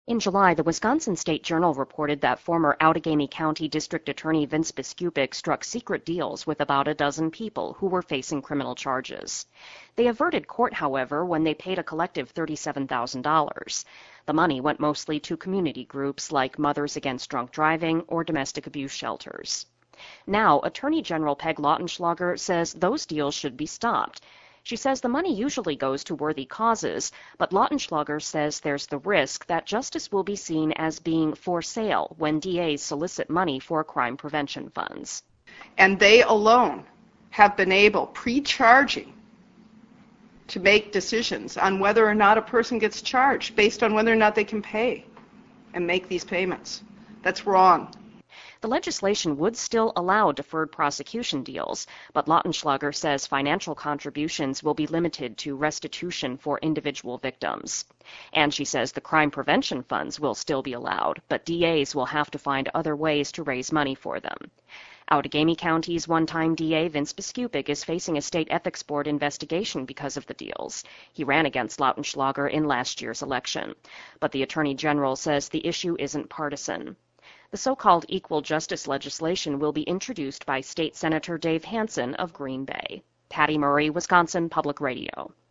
In July, the Wisconsin State Journal reported that former Outagamie County District Attorney Vince Biskupic struck secret deals with about a dozen people who were facing criminal charges. They averted court, however, when they paid a collective $37,000. The money went mostly to community groups like Mothers Against Drunk Driving or domestic abuse shelters. Now, Attorney General Peg Lautenschlager says those deals should be stopped. She says the money usually goes to worthy causes, but Lautenschlager says there's the risk that justice will be seen as being for sale when DAs solicit money for crime prevention funds. And they alone have been able, pre-charging, to make decisions on whether or not a person gets charged based on whether or not they can pay and make these payments. That's wrong. The legislation would still allow deferred prosecution deals, but Lautenschlager says financial contributions will be limited to restitution for individual victims. And she says the crime prevention funds will still be allowed, but DAs will have to find other ways to raise money for them. Outagamie County's one-time DA Vince Biskupic is facing a state ethics board investigation because of the deals. He ran against Lautenschlager in last year's election. But the Attorney General says the issue isn't partisan. The so-called equal justice legislation will be introduced by State Senator Dave Hansen of Green Bay. Patty Murray, Wisconsin Public Radio.